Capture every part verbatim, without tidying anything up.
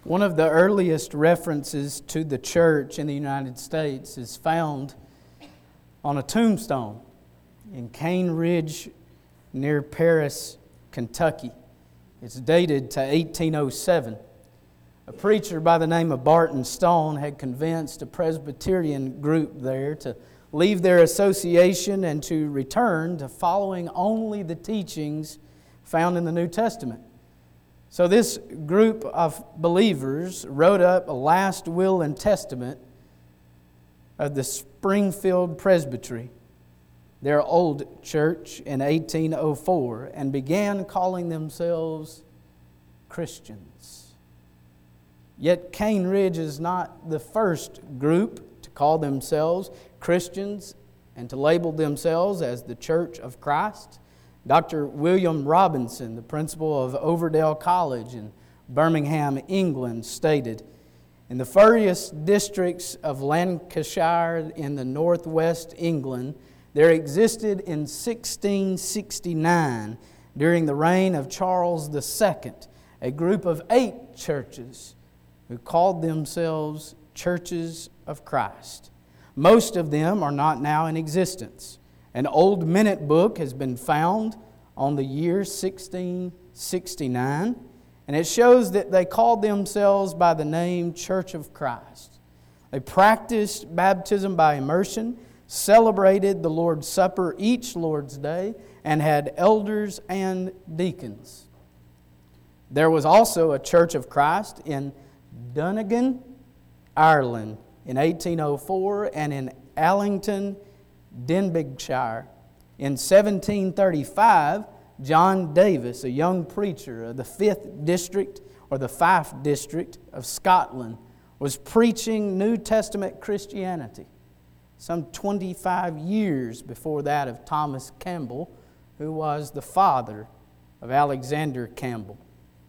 One of the earliest references to the church in the United States is found on a tombstone in Cane Ridge near Paris, Kentucky. It's dated to eighteen oh seven. A preacher by the name of Barton Stone had convinced a Presbyterian group there to leave their association and to return to following only the teachings found in the New Testament. So this group of believers wrote up a last will and testament of the Springfield Presbytery, their old church, in eighteen oh four, and began calling themselves Christians. Yet Cane Ridge is not the first group to call themselves Christians and to label themselves as the Church of Christ. Doctor William Robinson, the principal of Overdale College in Birmingham, England, stated, "In the various districts of Lancashire in the northwest England, there existed in sixteen sixty-nine, during the reign of Charles the Second, a group of eight churches who called themselves Churches of Christ. Most of them are not now in existence. An old minute book has been found on the year sixteen sixty-nine, and it shows that they called themselves by the name Church of Christ. They practiced baptism by immersion, celebrated the Lord's Supper each Lord's Day, and had elders and deacons. There was also a Church of Christ in Donegal, Ireland, in eighteen oh four, and in Allington, Denbighshire. In seventeen thirty-five, John Davis, a young preacher of the fifth District or the Fife District of Scotland, was preaching New Testament Christianity, some twenty-five years before that of Thomas Campbell, who was the father of Alexander Campbell.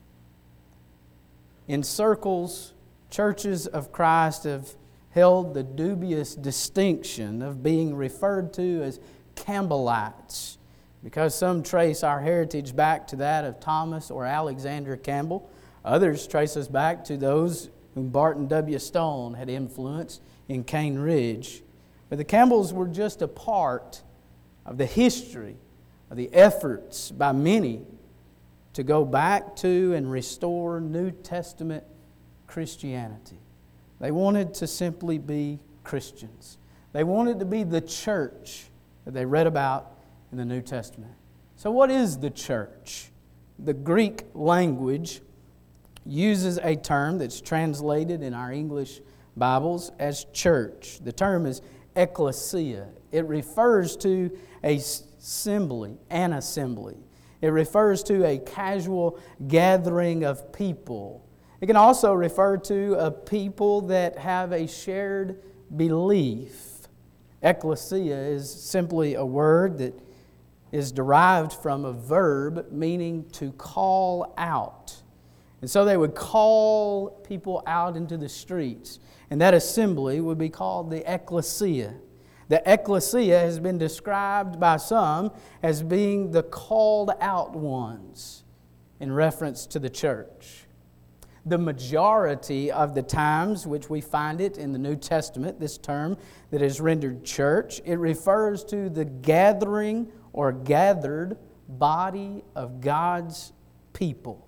In circles, Churches of Christ have held the dubious distinction of being referred to as Campbellites, because some trace our heritage back to that of Thomas or Alexander Campbell. Others trace us back to those whom Barton W. Stone had influenced in Cane Ridge. But the Campbells were just a part of the history of the efforts by many to go back to and restore New Testament Christianity. They wanted to simply be Christians. They wanted to be the church that they read about in the New Testament. So what is the church? The Greek language uses a term that's translated in our English Bibles as church. The term is ecclesia. It refers to a assembly, an assembly. It refers to a casual gathering of people. It can also refer to a people that have a shared belief. Ecclesia is simply a word that is derived from a verb meaning to call out. And so they would call people out into the streets, and that assembly would be called the ecclesia. The ecclesia has been described by some as being the called out ones in reference to the church. The majority of the times which we find it in the New Testament, this term that is rendered church, it refers to the gathering or gathered body of God's people.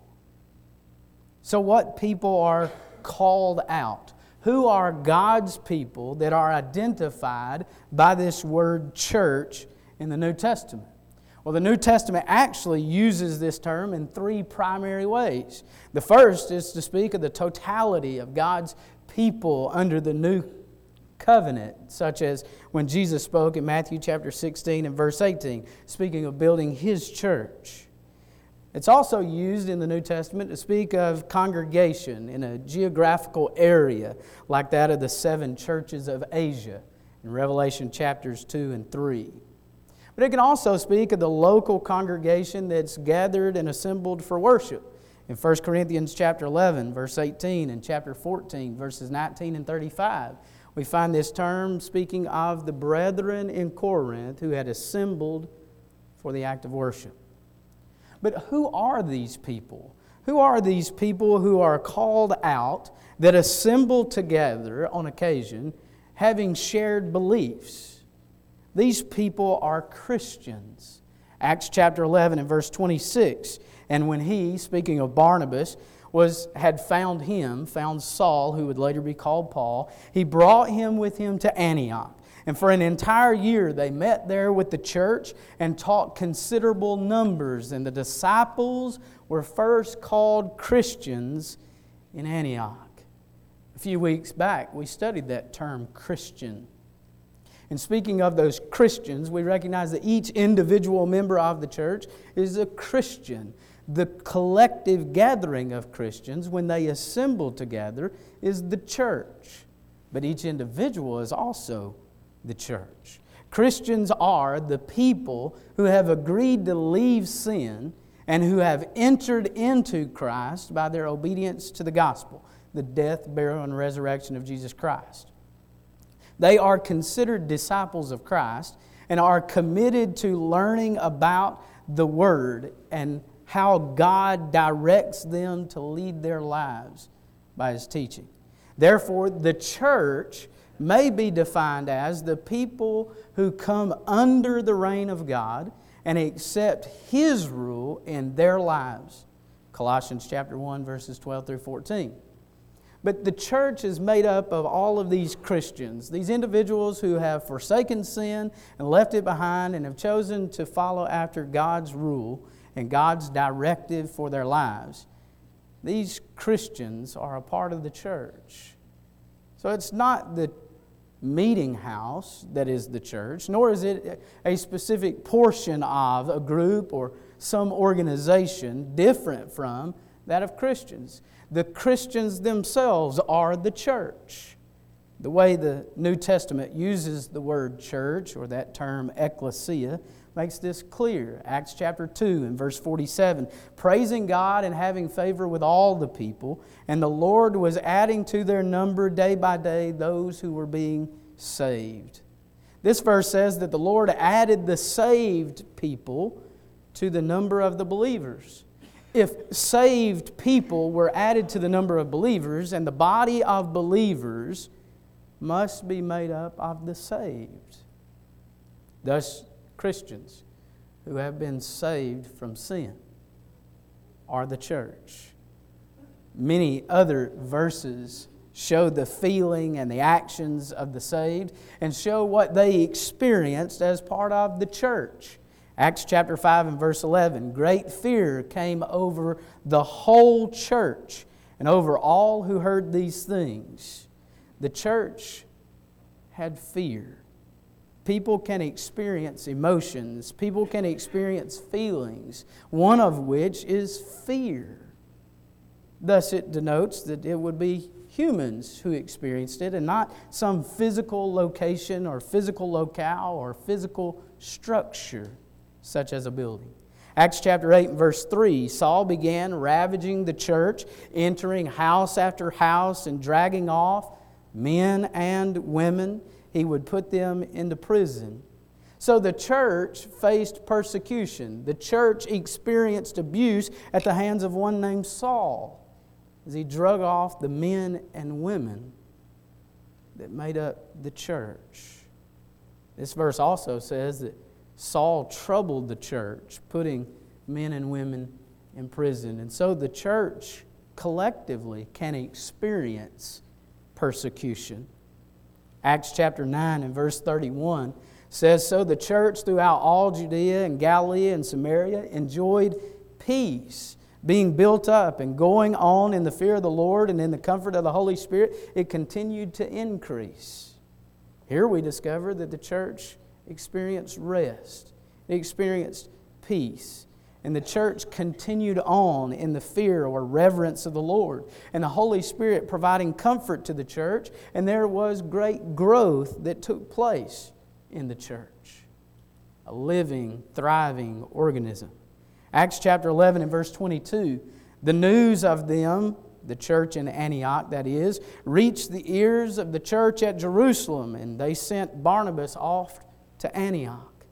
So what people are called out? Who are God's people that are identified by this word church in the New Testament? Well, the New Testament actually uses this term in three primary ways. The first is to speak of the totality of God's people under the new covenant, such as when Jesus spoke in Matthew chapter sixteen and verse eighteen, speaking of building His church. It's also used in the New Testament to speak of congregation in a geographical area like that of the seven churches of Asia in Revelation chapters two and three. But it can also speak of the local congregation that's gathered and assembled for worship. In First Corinthians chapter eleven, verse eighteen, and chapter fourteen, verses nineteen and thirty-five, we find this term speaking of the brethren in Corinth who had assembled for the act of worship. But who are these people? Who are these people who are called out that assemble together on occasion, having shared beliefs? These people are Christians. Acts chapter eleven and verse twenty-six. And when he, speaking of Barnabas, was had found him, found Saul, who would later be called Paul, he brought him with him to Antioch. And for an entire year they met there with the church and taught considerable numbers. And the disciples were first called Christians in Antioch. A few weeks back we studied that term, Christian. And speaking of those Christians, we recognize that each individual member of the church is a Christian. The collective gathering of Christians, when they assemble together, is the church. But each individual is also the church. Christians are the people who have agreed to leave sin and who have entered into Christ by their obedience to the gospel, the death, burial, and resurrection of Jesus Christ. They are considered disciples of Christ and are committed to learning about the Word and how God directs them to lead their lives by His teaching. Therefore, the church may be defined as the people who come under the reign of God and accept His rule in their lives. Colossians chapter one, verses twelve through fourteen. But the church is made up of all of these Christians, these individuals who have forsaken sin and left it behind and have chosen to follow after God's rule and God's directive for their lives. These Christians are a part of the church. So it's not the meeting house that is the church, nor is it a specific portion of a group or some organization different from that of Christians. The Christians themselves are the church. The way the New Testament uses the word church, or that term ecclesia, makes this clear. Acts chapter two and verse forty-seven, praising God and having favor with all the people, and the Lord was adding to their number day by day those who were being saved. This verse says that the Lord added the saved people to the number of the believers. If saved people were added to the number of believers, and the body of believers must be made up of the saved. Thus, Christians who have been saved from sin are the church. Many other verses show the feeling and the actions of the saved and show what they experienced as part of the church. Acts chapter five and verse eleven, great fear came over the whole church and over all who heard these things. The church had fear. People can experience emotions. People can experience feelings, one of which is fear. Thus it denotes that it would be humans who experienced it and not some physical location or physical locale or physical structure such as a building. Acts chapter eight and verse three, Saul began ravaging the church, entering house after house and dragging off men and women. He would put them into prison. So the church faced persecution. The church experienced abuse at the hands of one named Saul as he drug off the men and women that made up the church. This verse also says that Saul troubled the church, putting men and women in prison. And so the church collectively can experience persecution. Acts chapter nine and verse thirty-one says, so the church throughout all Judea and Galilee and Samaria enjoyed peace, being built up and going on in the fear of the Lord and in the comfort of the Holy Spirit. It continued to increase. Here we discover that the church experienced rest. It experienced peace. And the church continued on in the fear or reverence of the Lord. And the Holy Spirit providing comfort to the church. And there was great growth that took place in the church. A living, thriving organism. Acts chapter eleven and verse twenty-two. The news of them, the church in Antioch that is, reached the ears of the church at Jerusalem. And they sent Barnabas off to Antioch.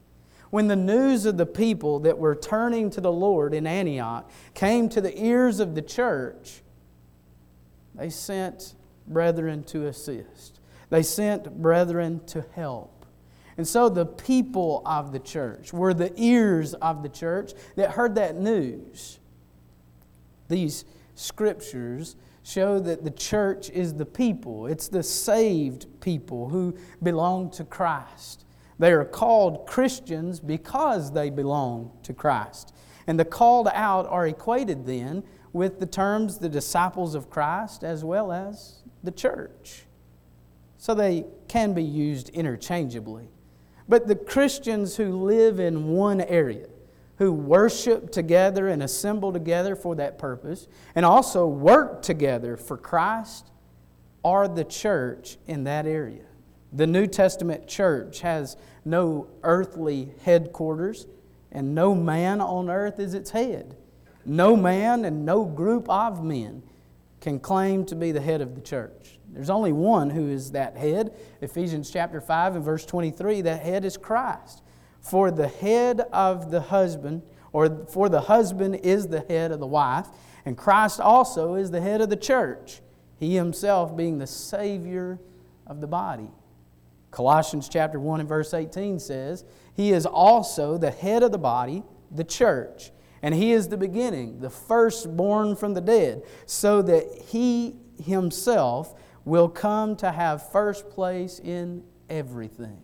When the news of the people that were turning to the Lord in Antioch came to the ears of the church, they sent brethren to assist. They sent brethren to help. And so the people of the church were the ears of the church that heard that news. These scriptures show that the church is the people. It's the saved people who belong to Christ. They are called Christians because they belong to Christ. And the called out are equated then with the terms the disciples of Christ as well as the church. So they can be used interchangeably. But the Christians who live in one area, who worship together and assemble together for that purpose, and also work together for Christ, are the church in that area. The New Testament church has no earthly headquarters, and no man on earth is its head. No man and no group of men can claim to be the head of the church. There's only one who is that head. Ephesians chapter five and verse twenty-three, that head is Christ. For the head of the husband, or for the husband is the head of the wife, and Christ also is the head of the church, He Himself being the Savior of the body. Colossians chapter one and verse eighteen says, He is also the head of the body, the church, and He is the beginning, the firstborn from the dead, so that He Himself will come to have first place in everything.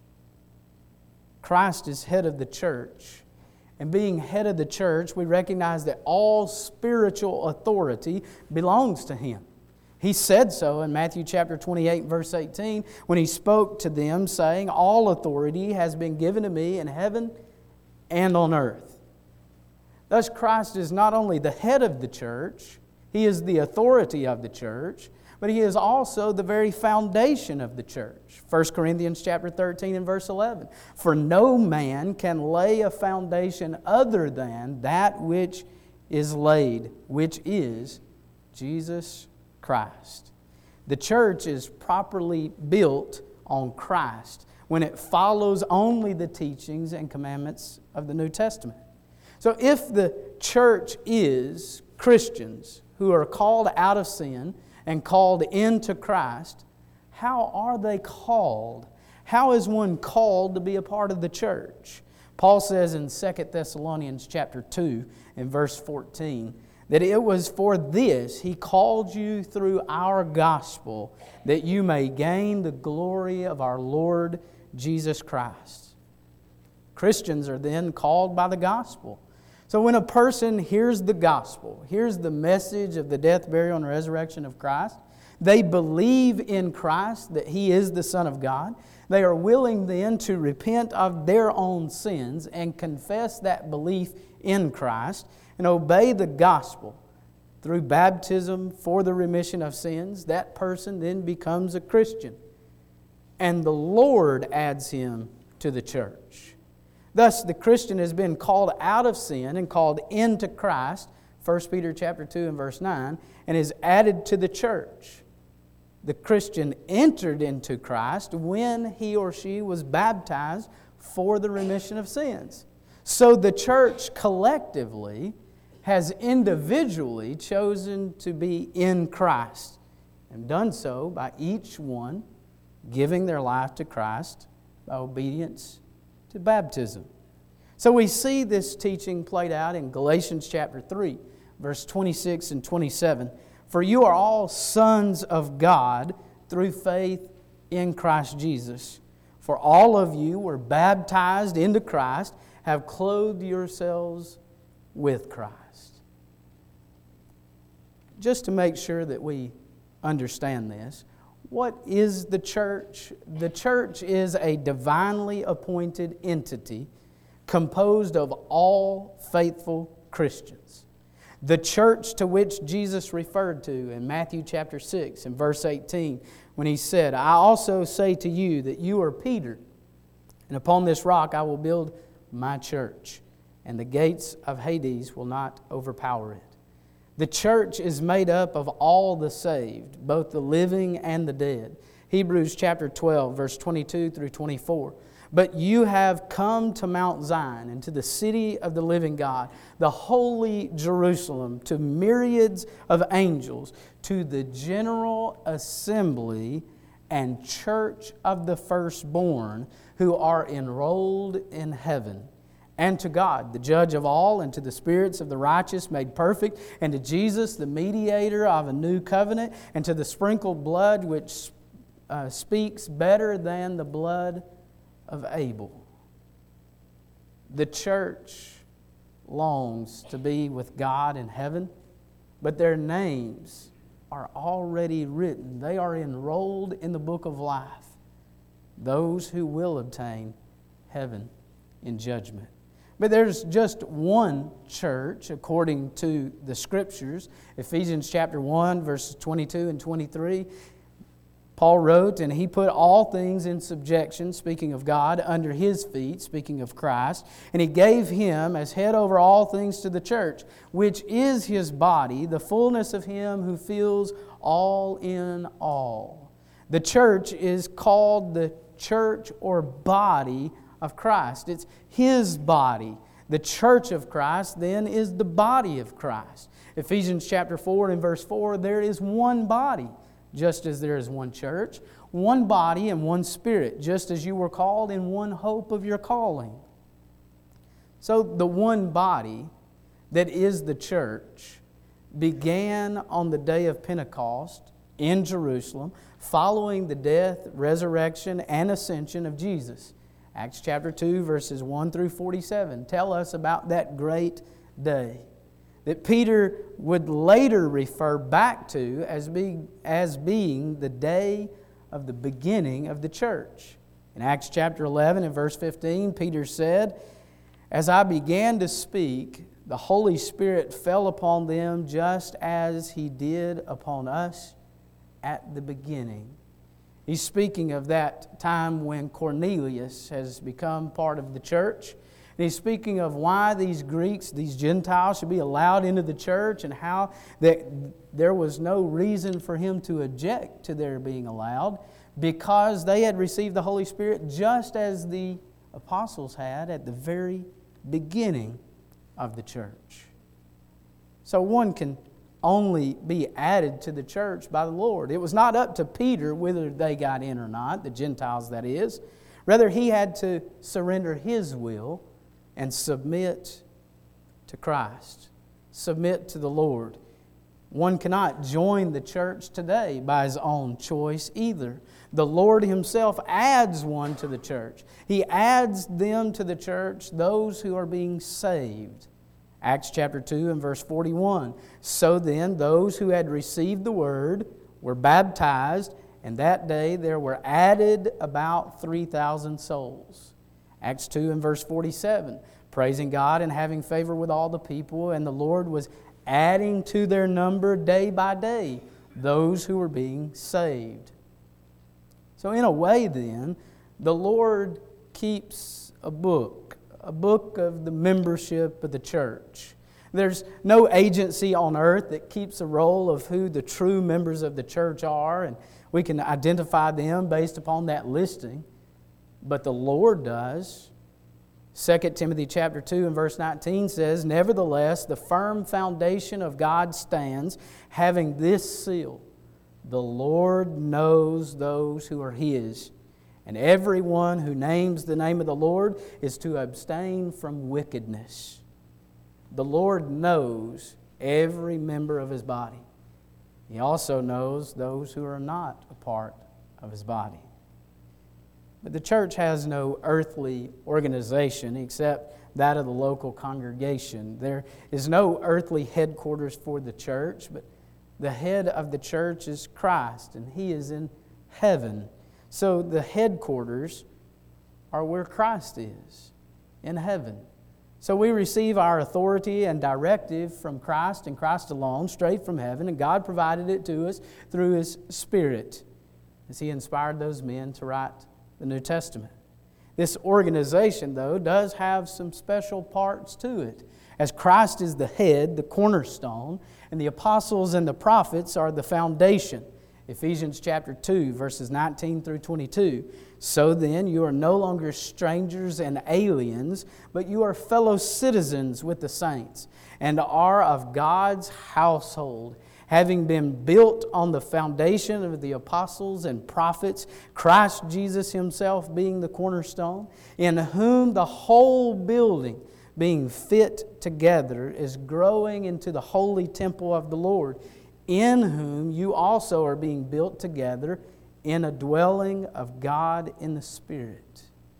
Christ is head of the church. And being head of the church, we recognize that all spiritual authority belongs to Him. He said so in Matthew chapter twenty-eight, verse eighteen, when He spoke to them, saying, All authority has been given to me in heaven and on earth. Thus, Christ is not only the head of the church, He is the authority of the church, but He is also the very foundation of the church. First Corinthians chapter thirteen and verse eleven. For no man can lay a foundation other than that which is laid, which is Jesus Christ. The church is properly built on Christ when it follows only the teachings and commandments of the New Testament. So if the church is Christians who are called out of sin and called into Christ, how are they called? How is one called to be a part of the church? Paul says in Second Thessalonians chapter two and verse fourteen that it was for this He called you through our gospel, that you may gain the glory of our Lord Jesus Christ. Christians are then called by the gospel. So when a person hears the gospel, hears the message of the death, burial, and resurrection of Christ, they believe in Christ, that He is the Son of God. They are willing then to repent of their own sins and confess that belief in Christ and obey the gospel through baptism for the remission of sins. That person then becomes a Christian, and the Lord adds him to the church. Thus, the Christian has been called out of sin and called into Christ, First Peter chapter two and verse nine, and is added to the church. The Christian entered into Christ when he or she was baptized for the remission of sins. So the church collectively has individually chosen to be in Christ, and done so by each one giving their life to Christ by obedience to baptism. So we see this teaching played out in Galatians chapter three, verse twenty-six and twenty-seven. For you are all sons of God through faith in Christ Jesus. For all of you were baptized into Christ, have clothed yourselves with Christ. Just to make sure that we understand this, what is the church? The church is a divinely appointed entity composed of all faithful Christians. The church to which Jesus referred to in Matthew chapter six and verse eighteen, when He said, I also say to you that you are Peter, and upon this rock I will build my church, and the gates of Hades will not overpower it. The church is made up of all the saved, both the living and the dead. Hebrews chapter twelve, verse twenty-two through twenty-four. But you have come to Mount Zion and to the city of the living God, the holy Jerusalem, to myriads of angels, to the general assembly and church of the firstborn who are enrolled in heaven, and to God, the judge of all, and to the spirits of the righteous made perfect, and to Jesus, the mediator of a new covenant, and to the sprinkled blood which uh, speaks better than the blood of Abel. The church longs to be with God in heaven, but their names are already written. They are enrolled in the book of life, those who will obtain heaven in judgment. But there's just one church according to the Scriptures. Ephesians chapter one, verses twenty-two and twenty-three. Paul wrote, and he put all things in subjection, speaking of God, under his feet, speaking of Christ. And he gave him as head over all things to the church, which is his body, the fullness of him who fills all in all. The church is called the church or body of Christ. It's his body. The church of Christ then is the body of Christ. Ephesians chapter four and verse four, there is one body, just as there is one church, one body and one Spirit, just as you were called in one hope of your calling. So the one body that is the church began on the day of Pentecost in Jerusalem, following the death, resurrection, and ascension of Jesus. Acts chapter two, verses one through forty-seven tell us about that great day that Peter would later refer back to as being, as being the day of the beginning of the church. In Acts chapter eleven and verse fifteen, Peter said, "As I began to speak, the Holy Spirit fell upon them just as He did upon us at the beginning." He's speaking of that time when Cornelius has become part of the church. And he's speaking of why these Greeks, these Gentiles, should be allowed into the church and how that there was no reason for him to object to their being allowed because they had received the Holy Spirit just as the apostles had at the very beginning of the church. So one can only be added to the church by the Lord. It was not up to Peter whether they got in or not, the Gentiles that is. Rather, he had to surrender his will and submit to Christ, submit to the Lord. One cannot join the church today by his own choice either. The Lord Himself adds one to the church. He adds them to the church, those who are being saved. Acts chapter two and verse forty-one. So then, those who had received the word were baptized, and that day there were added about three thousand souls. Acts two and verse forty-seven. Praising God and having favor with all the people, and the Lord was adding to their number day by day those who were being saved. So in a way then, the Lord keeps a book, a book of the membership of the church. There's no agency on earth that keeps a roll of who the true members of the church are, and we can identify them based upon that listing. But the Lord does. Second Timothy chapter two and verse nineteen says, "Nevertheless, the firm foundation of God stands, having this seal: the Lord knows those who are His, and everyone who names the name of the Lord is to abstain from wickedness." The Lord knows every member of His body. He also knows those who are not a part of His body. But the church has no earthly organization except that of the local congregation. There is no earthly headquarters for the church, but the head of the church is Christ, and He is in heaven. So the headquarters are where Christ is, in heaven. So we receive our authority and directive from Christ and Christ alone, straight from heaven, and God provided it to us through His Spirit as He inspired those men to write the New Testament. This organization, though, does have some special parts to it. As Christ is the head, the cornerstone, and the apostles and the prophets are the foundation. Ephesians chapter two, verses nineteen through twenty-two. So then, you are no longer strangers and aliens, but you are fellow citizens with the saints, and are of God's household, having been built on the foundation of the apostles and prophets, Christ Jesus Himself being the cornerstone, in whom the whole building, being fit together, is growing into the holy temple of the Lord, in whom you also are being built together in a dwelling of God in the Spirit.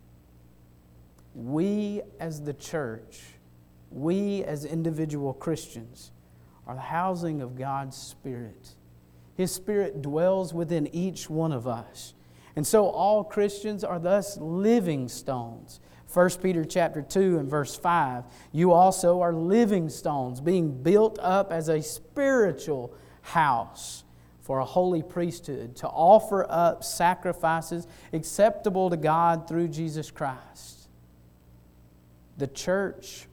We as the church, we as individual Christians, are the housing of God's Spirit. His Spirit dwells within each one of us. And so all Christians are thus living stones. First Peter chapter two and verse five, you also are living stones, being built up as a spiritual house for a holy priesthood, to offer up sacrifices acceptable to God through Jesus Christ. The church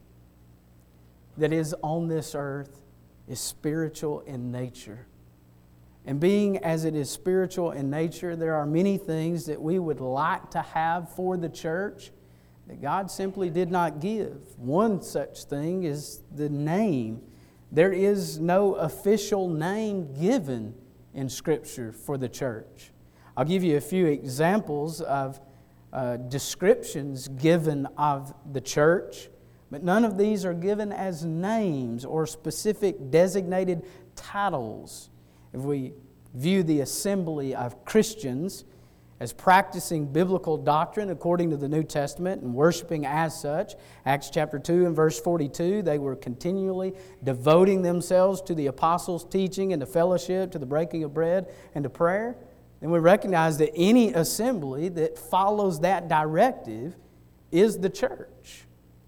that is on this earth is spiritual in nature. And being as it is spiritual in nature, there are many things that we would like to have for the church that God simply did not give. One such thing is the name. There is no official name given in Scripture for the church. I'll give you a few examples of uh, descriptions given of the church, but none of these are given as names or specific designated titles. If we view the assembly of Christians as practicing biblical doctrine according to the New Testament and worshiping as such, Acts chapter two and verse forty-two, they were continually devoting themselves to the apostles' teaching and to fellowship, to the breaking of bread and to prayer, then we recognize that any assembly that follows that directive is the church.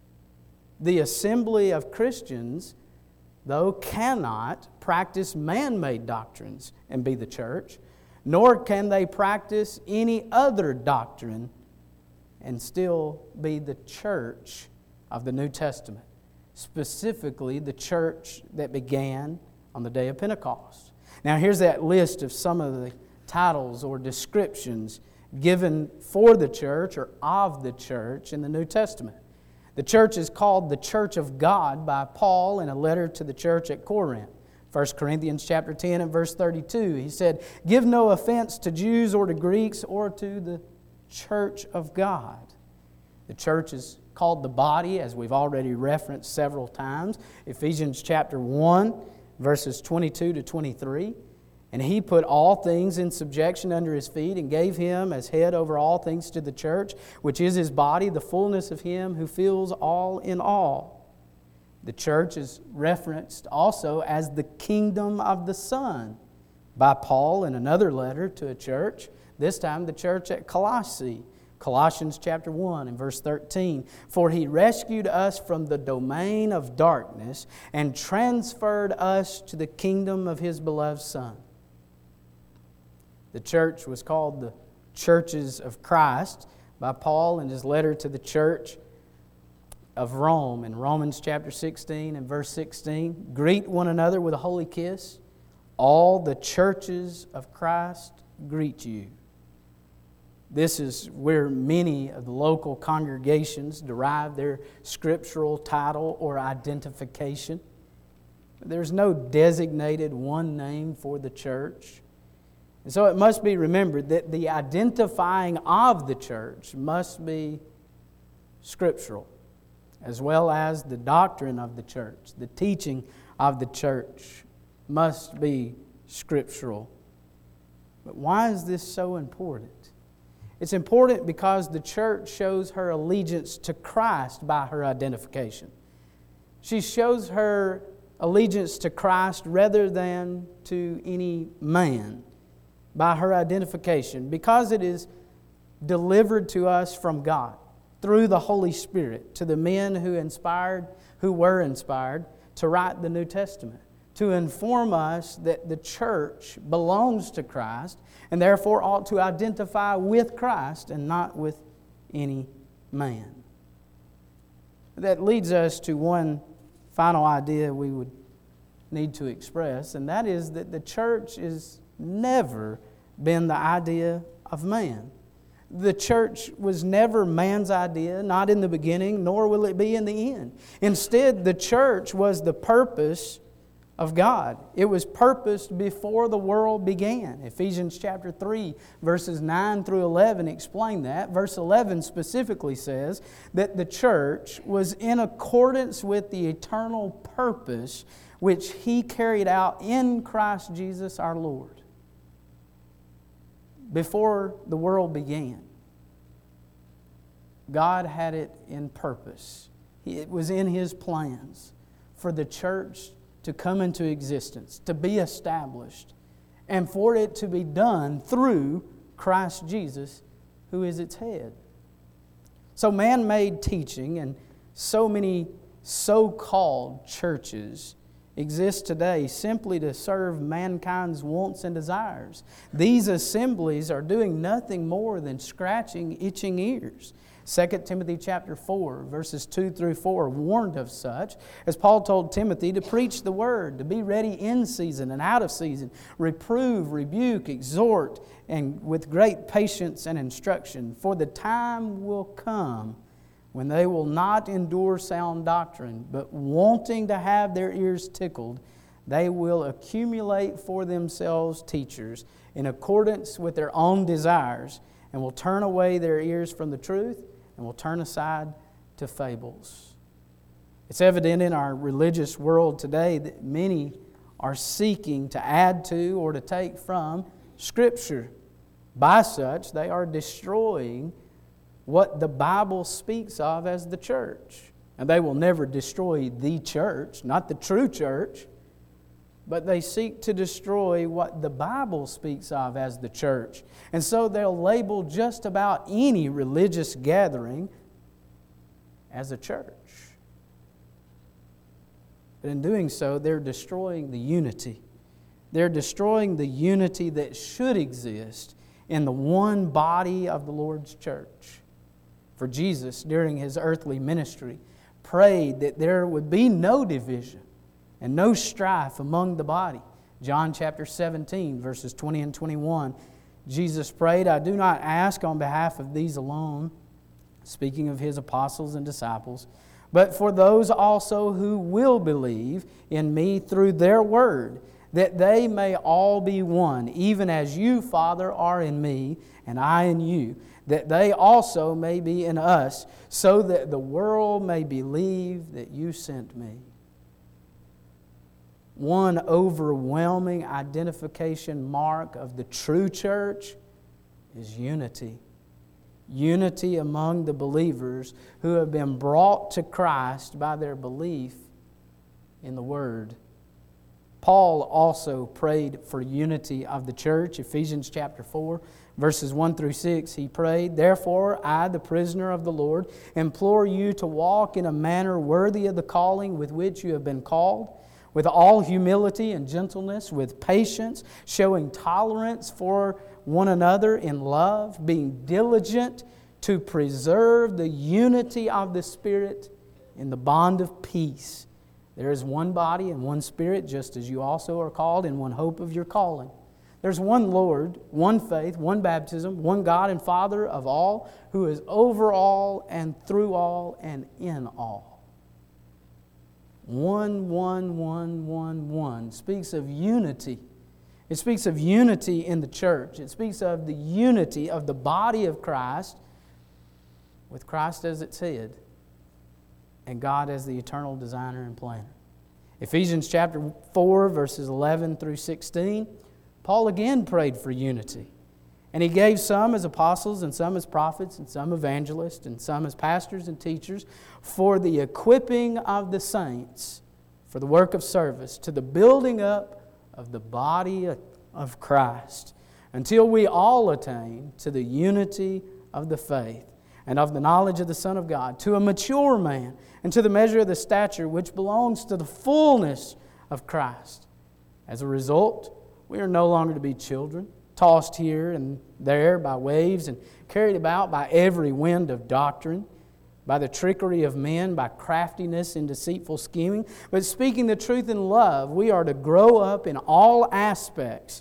The assembly of Christians, though, cannot practice man-made doctrines and be the church, nor can they practice any other doctrine and still be the church of the New Testament, specifically the church that began on the day of Pentecost. Now here's that list of some of the titles or descriptions given for the church or of the church in the New Testament. The church is called the Church of God by Paul in a letter to the church at Corinth. First Corinthians chapter ten and verse thirty-two, he said, give no offense to Jews or to Greeks or to the church of God. The church is called the body, as we've already referenced several times. Ephesians chapter one, verses twenty-two to twenty-three. And He put all things in subjection under His feet and gave Him as head over all things to the church, which is His body, the fullness of Him who fills all in all. The church is referenced also as the kingdom of the Son by Paul in another letter to a church, this time the church at Colossae, Colossians chapter one and verse thirteen. For He rescued us from the domain of darkness and transferred us to the kingdom of His beloved Son. The church was called the churches of Christ by Paul in his letter to the church of Rome in Romans chapter sixteen and verse sixteen. Greet one another with a holy kiss. All the churches of Christ greet you. This is where many of the local congregations derive their scriptural title or identification. There's no designated one name for the church. And so it must be remembered that the identifying of the church must be scriptural, as well as the doctrine of the church. The teaching of the church must be scriptural. But why is this so important? It's important because the church shows her allegiance to Christ by her identification. She shows her allegiance to Christ rather than to any man by her identification, because it is delivered to us from God through the Holy Spirit to the men who inspired, who were inspired to write the New Testament, to inform us that the church belongs to Christ and therefore ought to identify with Christ and not with any man. That leads us to one final idea we would need to express, and that is that the church is never been the idea of man. The church was never man's idea, not in the beginning, nor will it be in the end. Instead, the church was the purpose of God. It was purposed before the world began. Ephesians chapter three, verses nine through eleven explain that. Verse eleven specifically says that the church was in accordance with the eternal purpose which He carried out in Christ Jesus our Lord. Before the world began, God had it in purpose. It was in His plans for the church to come into existence, to be established, and for it to be done through Christ Jesus, who is its head. So man-made teaching and so many so-called churches exist today simply to serve mankind's wants and desires. These assemblies are doing nothing more than scratching itching ears. Second Timothy chapter four, verses two through four, warned of such, as Paul told Timothy to preach the word, to be ready in season and out of season, reprove, rebuke, exhort, and with great patience and instruction. For the time will come when they will not endure sound doctrine, but wanting to have their ears tickled, they will accumulate for themselves teachers in accordance with their own desires, and will turn away their ears from the truth, and will turn aside to fables. It's evident in our religious world today that many are seeking to add to or to take from Scripture. By such, they are destroying what the Bible speaks of as the church. And they will never destroy the church, not the true church, but they seek to destroy what the Bible speaks of as the church. And so they'll label just about any religious gathering as a church. But in doing so, they're destroying the unity. They're destroying the unity that should exist in the one body of the Lord's church. For Jesus, during His earthly ministry, prayed that there would be no division and no strife among the body. John chapter seventeen, verses twenty and twenty-one, Jesus prayed, I do not ask on behalf of these alone, speaking of His apostles and disciples, but for those also who will believe in Me through their word, that they may all be one, even as You, Father, are in Me, and I in You, that they also may be in us, so that the world may believe that You sent Me. One overwhelming identification mark of the true church is unity. Unity among the believers who have been brought to Christ by their belief in the Word. Paul also prayed for unity of the church. Ephesians chapter four, verses one through six, he prayed, Therefore I, the prisoner of the Lord, implore you to walk in a manner worthy of the calling with which you have been called, with all humility and gentleness, with patience, showing tolerance for one another in love, being diligent to preserve the unity of the Spirit in the bond of peace. There is one body and one Spirit, just as you also are called in one hope of your calling. There's one Lord, one faith, one baptism, one God and Father of all, who is over all and through all and in all. One, one, one, one, one speaks of unity. It speaks of unity in the church. It speaks of the unity of the body of Christ, with Christ as its head, and God as the eternal designer and planner. Ephesians chapter four, verses eleven through sixteen, Paul again prayed for unity. And he gave some as apostles, and some as prophets, and some evangelists, and some as pastors and teachers, for the equipping of the saints, for the work of service, to the building up of the body of Christ, until we all attain to the unity of the faith and of the knowledge of the Son of God, to a mature man, and to the measure of the stature which belongs to the fullness of Christ. As a result, we are no longer to be children, tossed here and there by waves and carried about by every wind of doctrine, by the trickery of men, by craftiness and deceitful scheming. But speaking the truth in love, we are to grow up in all aspects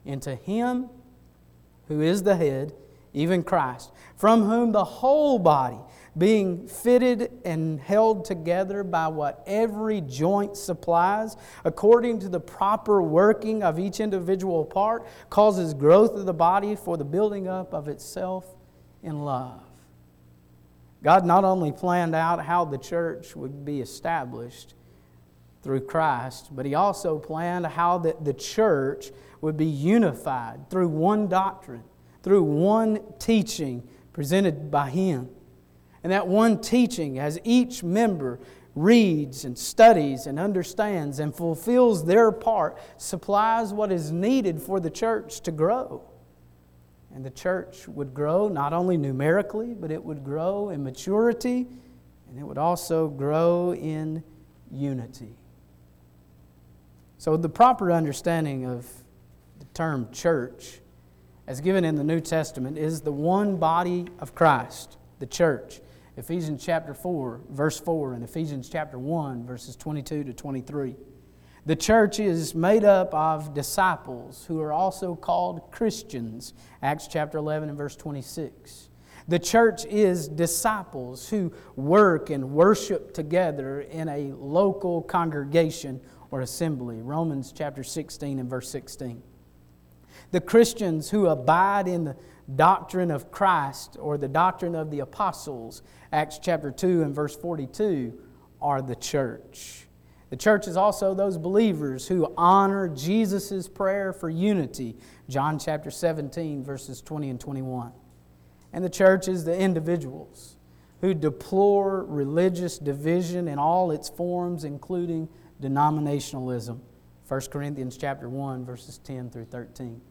into Him who is the head, even Christ, from whom the whole body, being fitted and held together by what every joint supplies, according to the proper working of each individual part, causes growth of the body for the building up of itself in love. God not only planned out how the church would be established through Christ, but He also planned how that the church would be unified through one doctrine, through one teaching presented by Him. And that one teaching, as each member reads and studies and understands and fulfills their part, supplies what is needed for the church to grow. And the church would grow not only numerically, but it would grow in maturity, and it would also grow in unity. So the proper understanding of the term church, as given in the New Testament, is the one body of Christ, the church. Ephesians chapter four, verse four, and Ephesians chapter one, verses twenty-two to twenty-three. The church is made up of disciples who are also called Christians, Acts chapter eleven and verse twenty-six. The church is disciples who work and worship together in a local congregation or assembly, Romans chapter sixteen and verse sixteen. The Christians who abide in the doctrine of Christ or the doctrine of the apostles, Acts chapter two and verse forty-two, are the church. The church is also those believers who honor Jesus' prayer for unity, John chapter seventeen, verses twenty and twenty-one. And the church is the individuals who deplore religious division in all its forms, including denominationalism, First Corinthians chapter one, verses ten through thirteen.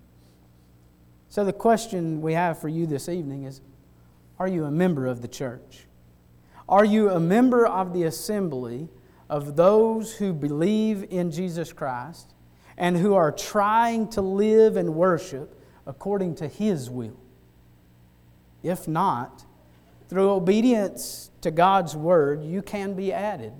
So the question we have for you this evening is, are you a member of the church? Are you a member of the assembly of those who believe in Jesus Christ and who are trying to live and worship according to His will? If not, through obedience to God's Word, you can be added.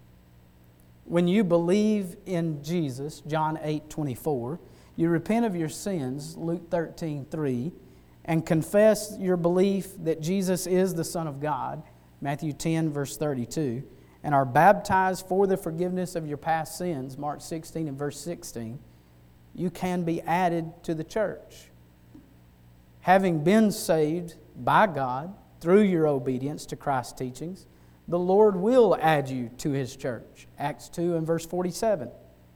When you believe in Jesus, John eight twenty-four, you repent of your sins, Luke thirteen three, and confess your belief that Jesus is the Son of God, Matthew ten, verse thirty-two, and are baptized for the forgiveness of your past sins, Mark sixteen and verse sixteen, you can be added to the church. Having been saved by God through your obedience to Christ's teachings, the Lord will add you to His church, Acts two and verse forty-seven.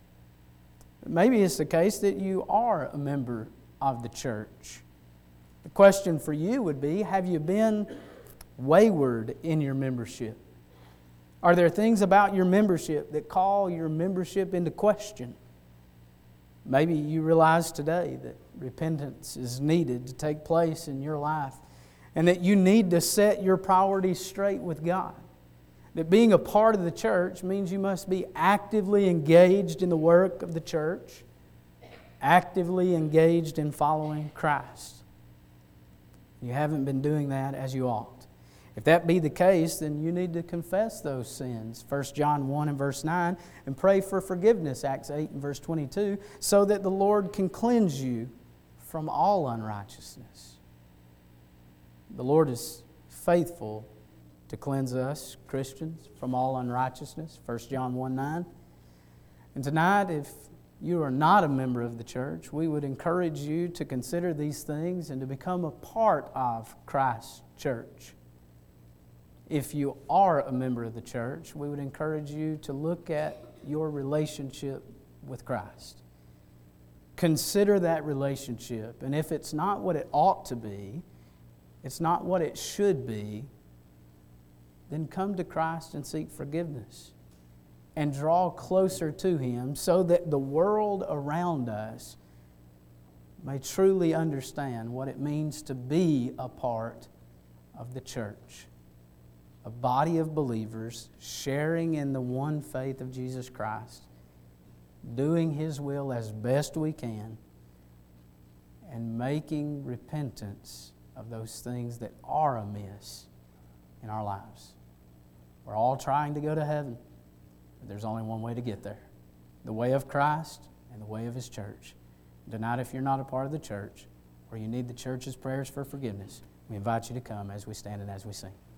Maybe it's the case that you are a member of the church. The question for you would be, have you been wayward in your membership? Are there things about your membership that call your membership into question? Maybe you realize today that repentance is needed to take place in your life and that you need to set your priorities straight with God. That being a part of the church means you must be actively engaged in the work of the church, actively engaged in following Christ. You haven't been doing that as you ought. If that be the case, then you need to confess those sins, First John one and verse nine, and pray for forgiveness, Acts eight and verse twenty-two, so that the Lord can cleanse you from all unrighteousness. The Lord is faithful to cleanse us, Christians, from all unrighteousness, First John one nine. And tonight, if you are not a member of the church, we would encourage you to consider these things and to become a part of Christ's church. If you are a member of the church, we would encourage you to look at your relationship with Christ. Consider that relationship, and if it's not what it ought to be, it's not what it should be, then come to Christ and seek forgiveness and draw closer to Him so that the world around us may truly understand what it means to be a part of the church. A body of believers sharing in the one faith of Jesus Christ, doing His will as best we can, and making repentance of those things that are amiss in our lives. We're all trying to go to heaven, but there's only one way to get there. The way of Christ and the way of His church. Tonight, if you're not a part of the church, or you need the church's prayers for forgiveness, we invite you to come as we stand and as we sing.